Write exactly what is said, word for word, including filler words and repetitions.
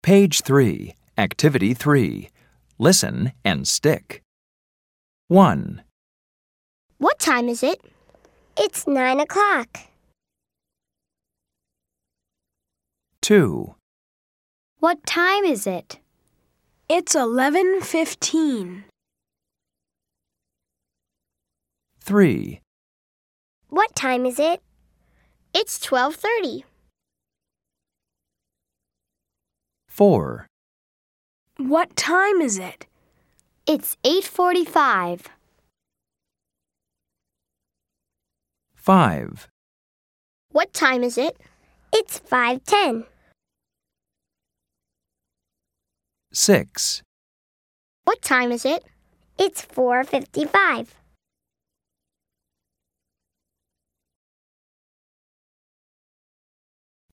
Page three, Activity three. Listen and stick. one. What time is it? It's nine o'clock. two. What time is it? It's eleven fifteen. three. What time is it? It's twelve thirty. four. What time is it? It's eight forty-five. five. What time is it? It's five ten. six. What time is it? It's four fifty-five.